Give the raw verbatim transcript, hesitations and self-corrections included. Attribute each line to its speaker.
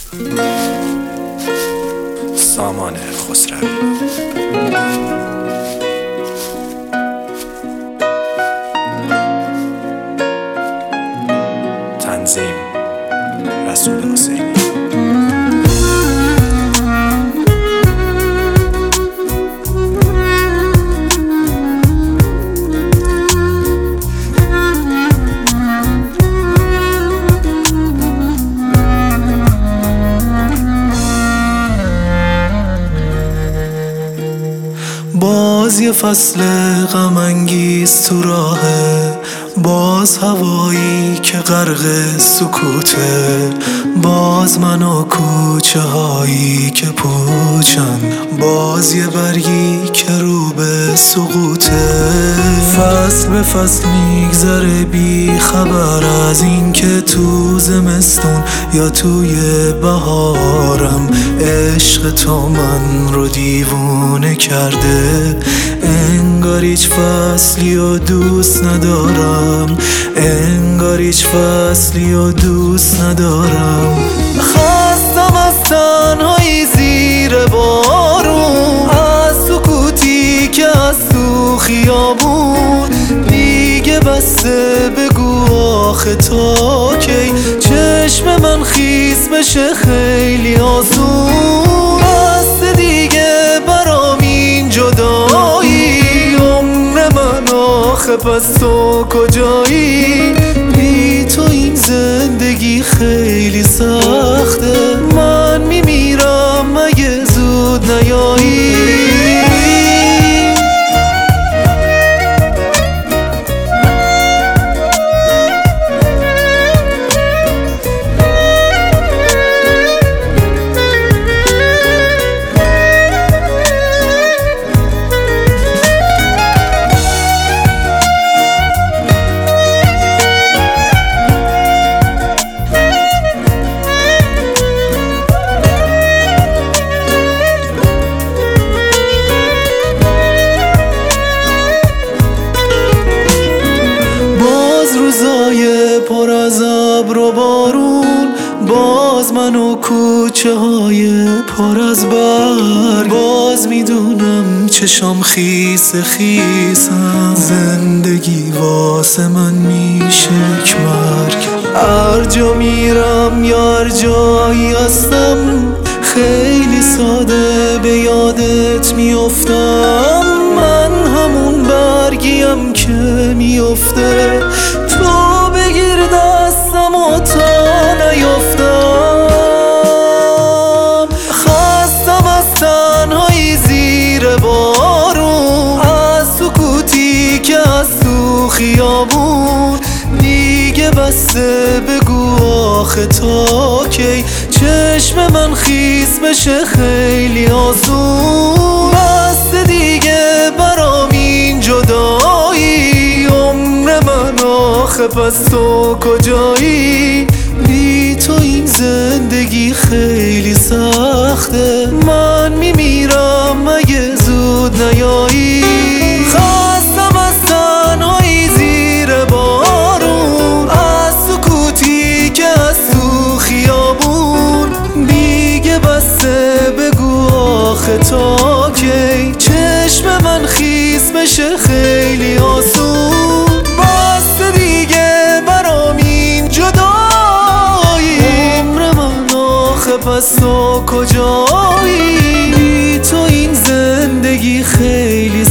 Speaker 1: سامان خسروی. تنظیم رسول حسینی.
Speaker 2: باز یه فصل غم انگیز تو راهه، باز هوایی که غرق سکوته، باز من و کوچه هایی که پوچن، باز یه برگی که رو به سقوطه. فصل به فصل میگذره بی خبر از این که تو زمستون یا توی بهارم عشق تو من رو دیوونه کرده. انگار هیچ فصلی و دوست ندارم، انگار هیچ فصلی و دوست ندارم. خستم از تنهایی زیر بارون، از سکوتی که از تو خیابون. دیگه بسته بگو آخه تا کی چشم من خیس بشه خیلی آسون. بسته دیگه برام این جدایی، عمر من آخه پس تو کجایی؟ بی تو این زندگی خیلی سخته، من میمیرم مگه زود نیایی؟ روزای پر از ابر و بارون، باز من و کوچه های پر از برگ. باز میدونم چشام خیس خیسم، زندگی واسه من میشه یک مرگ. هر جا میرم یا هر جایی هستم، خیلی ساده به یادت میافتم. من همون برگیم که میافته، تو بگیر دستم و تا نیافتم. خستم از تنهایی زیر بارون، از سکوتی که از تو خیابون. دیگه بسته بگو آخه تا کی چشم من خیس بشه خیلی آسون. بسته دیگه برام این جدایی، عمر من آخه پس تو کجایی؟ بی تو این زندگی خیلی سخته، من میمیرم مگه زود نیایی؟ خستم از تنهایی زیر بارون، از سکوتی که از تو خیابون. دیگه بسته بگو آخه تا کی چشم من خیس بشه خیلی آسون. بسته دیگه برام این جدایی، عمر من آخه پس تو کجایی؟ بی تو این زندگی خیلی